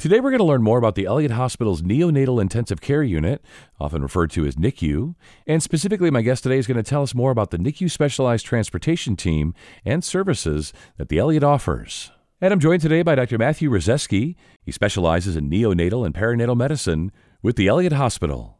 Today, we're going to learn more about the Elliott Hospital's Neonatal Intensive Care Unit, often referred to as NICU. And specifically, my guest today is going to tell us more about the NICU Specialized Transportation Team and services that the Elliott offers. And I'm joined today by Dr. Matthew Rozeski. He specializes in neonatal and perinatal medicine with the Elliott Hospital.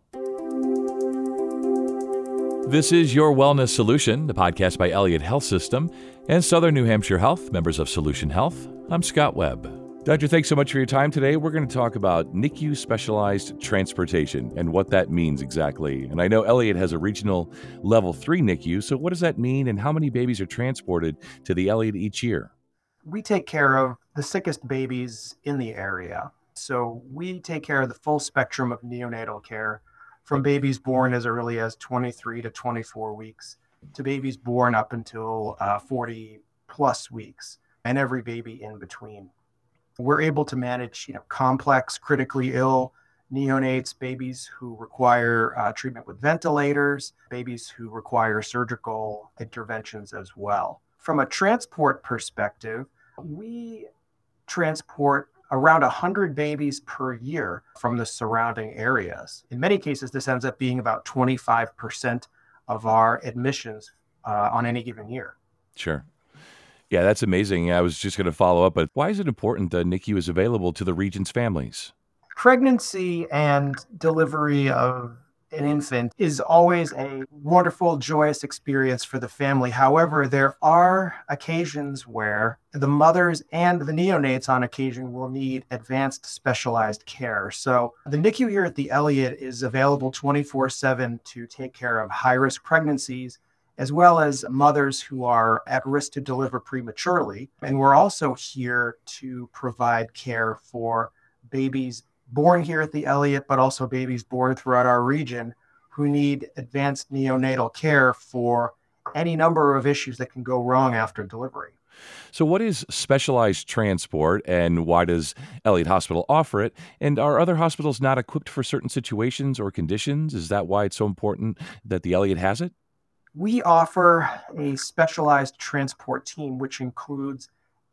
This is Your Wellness Solution, the podcast by Elliott Health System and Southern New Hampshire Health, members of Solution Health. I'm Scott Webb. Doctor, thanks so much for your time today. We're going to talk about NICU specialized transportation and what that means exactly. And I know Elliott has a regional level 3 NICU, so what does that mean and how many babies are transported to the Elliott each year? We take care of the sickest babies in the area. So we take care of the full spectrum of neonatal care, from babies born as early as 23 to 24 weeks to babies born up until 40 plus weeks, and every baby in between. We're able to manage, complex, critically ill neonates, babies who require treatment with ventilators, babies who require surgical interventions as well. From a transport perspective, we transport around 100 babies per year from the surrounding areas. In many cases, this ends up being about 25% of our admissions on any given year. Sure. Yeah, that's amazing. I was just going to follow up, but why is it important that NICU is available to the region's families? Pregnancy and delivery of an infant is always a wonderful, joyous experience for the family. However, there are occasions where the mothers and the neonates on occasion will need advanced specialized care. So the NICU here at the Elliott is available 24/7 to take care of high-risk pregnancies, as well as mothers who are at risk to deliver prematurely. And we're also here to provide care for babies born here at the Elliott, but also babies born throughout our region who need advanced neonatal care for any number of issues that can go wrong after delivery. So what is specialized transport and why does Elliott Hospital offer it? And are other hospitals not equipped for certain situations or conditions? Is that why it's so important that the Elliott has it? We offer a specialized transport team, which includes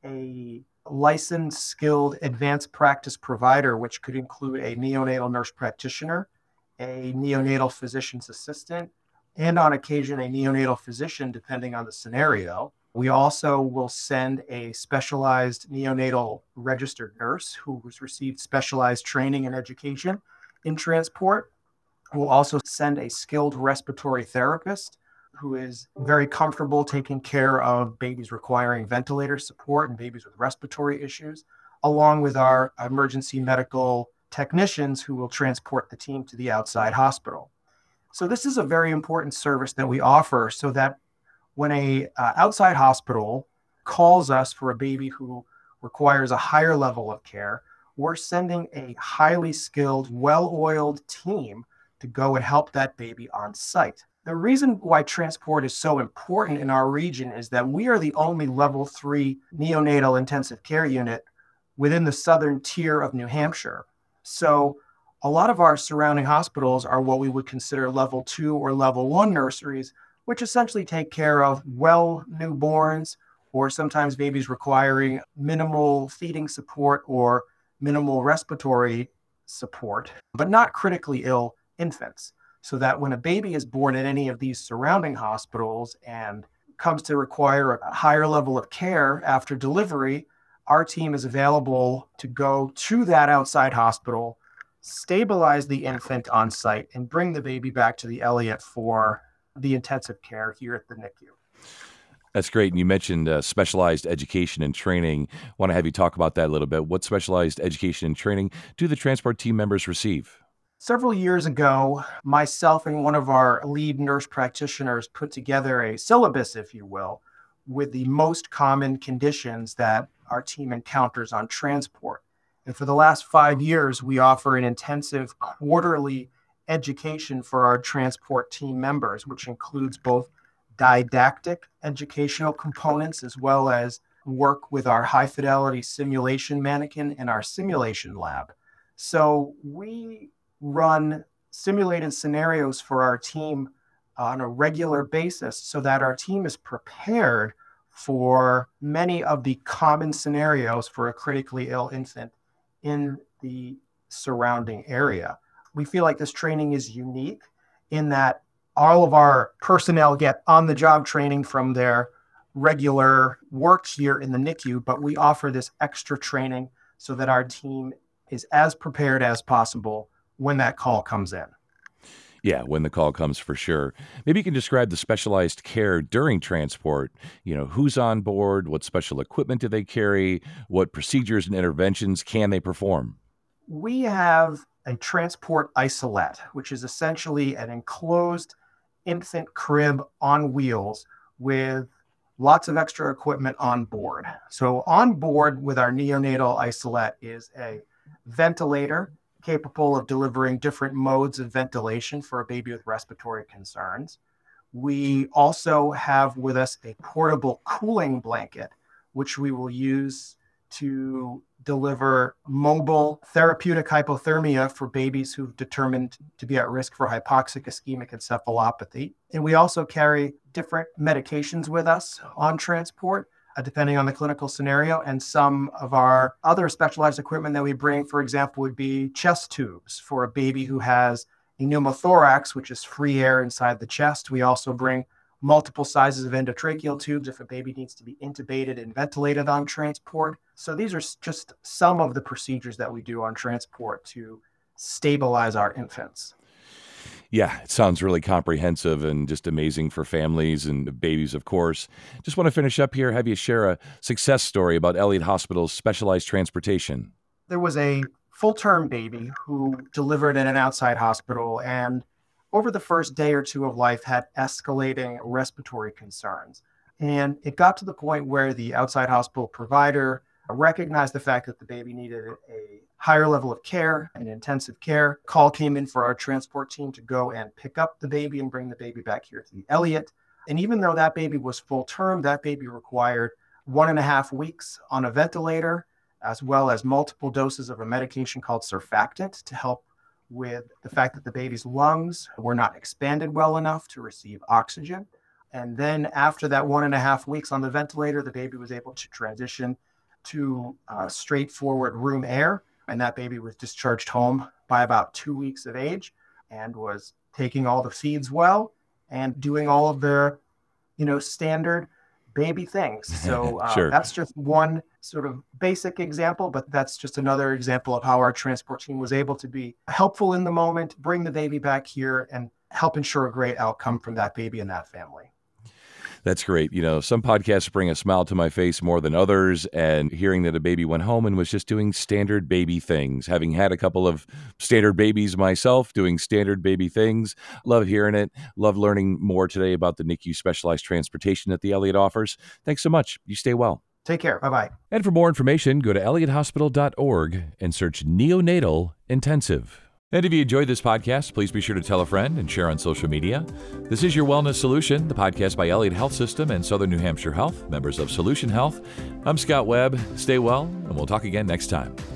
a licensed, skilled, advanced practice provider, which could include a neonatal nurse practitioner, a neonatal physician's assistant, and on occasion, a neonatal physician, depending on the scenario. We also will send a specialized neonatal registered nurse who has received specialized training and education in transport. We'll also send a skilled respiratory therapist who is very comfortable taking care of babies requiring ventilator support and babies with respiratory issues, along with our emergency medical technicians who will transport the team to the outside hospital. So this is a very important service that we offer so that when a outside hospital calls us for a baby who requires a higher level of care, we're sending a highly skilled, well-oiled team to go and help that baby on site. The reason why transport is so important in our region is that we are the only level 3 neonatal intensive care unit within the southern tier of New Hampshire. So a lot of our surrounding hospitals are what we would consider level 2 or level 1 nurseries, which essentially take care of well newborns or sometimes babies requiring minimal feeding support or minimal respiratory support, but not critically ill infants. So that when a baby is born at any of these surrounding hospitals and comes to require a higher level of care after delivery, our team is available to go to that outside hospital, stabilize the infant on site, and bring the baby back to the Elliott for the intensive care here at the NICU. That's great. And you mentioned specialized education and training. I want to have you talk about that a little bit. What specialized education and training do the transport team members receive? Several years ago, myself and one of our lead nurse practitioners put together a syllabus, if you will, with the most common conditions that our team encounters on transport. And for the last 5 years, we offer an intensive quarterly education for our transport team members, which includes both didactic educational components as well as work with our high fidelity simulation mannequin and our simulation lab. So we run simulated scenarios for our team on a regular basis so that our team is prepared for many of the common scenarios for a critically ill infant in the surrounding area. We feel like this training is unique in that all of our personnel get on-the-job training from their regular work here in the NICU, but we offer this extra training so that our team is as prepared as possible when that call comes in. Yeah, when the call comes, for sure. Maybe you can describe the specialized care during transport. Who's on board? What special equipment do they carry? What procedures and interventions can they perform? We have a transport isolette, which is essentially an enclosed infant crib on wheels with lots of extra equipment on board. So on board with our neonatal isolette is a ventilator capable of delivering different modes of ventilation for a baby with respiratory concerns. We also have with us a portable cooling blanket, which we will use to deliver mobile therapeutic hypothermia for babies who've determined to be at risk for hypoxic ischemic encephalopathy. And we also carry different medications with us on transport, depending on the clinical scenario. And some of our other specialized equipment that we bring, for example, would be chest tubes for a baby who has a pneumothorax, which is free air inside the chest. We also bring multiple sizes of endotracheal tubes if a baby needs to be intubated and ventilated on transport. So these are just some of the procedures that we do on transport to stabilize our infants. Yeah, it sounds really comprehensive and just amazing for families and babies, of course. Just want to finish up here, have you share a success story about Elliott Hospital's specialized transportation. There was a full-term baby who delivered in an outside hospital and over the first day or two of life had escalating respiratory concerns. And it got to the point where the outside hospital provider recognized the fact that the baby needed a higher level of care and intensive care. Call came in for our transport team to go and pick up the baby and bring the baby back here to the Elliott. And even though that baby was full term, that baby required 1.5 weeks on a ventilator, as well as multiple doses of a medication called surfactant to help with the fact that the baby's lungs were not expanded well enough to receive oxygen. And then after that 1.5 weeks on the ventilator, the baby was able to transition to straightforward room air. And that baby was discharged home by about 2 weeks of age and was taking all the feeds well and doing all of their, standard baby things. So Sure. That's just one sort of basic example, but that's just another example of how our transport team was able to be helpful in the moment, bring the baby back here, and help ensure a great outcome from that baby and that family. That's great. Some podcasts bring a smile to my face more than others, and hearing that a baby went home and was just doing standard baby things, having had a couple of standard babies myself doing standard baby things, love hearing it. Love learning more today about the NICU specialized transportation that the Elliott offers. Thanks so much. You stay well. Take care. Bye-bye. And for more information, go to elliotthospital.org and search neonatal intensive. And if you enjoyed this podcast, please be sure to tell a friend and share on social media. This is Your Wellness Solution, the podcast by Elliott Health System and Southern New Hampshire Health, members of Solution Health. I'm Scott Webb. Stay well, and we'll talk again next time.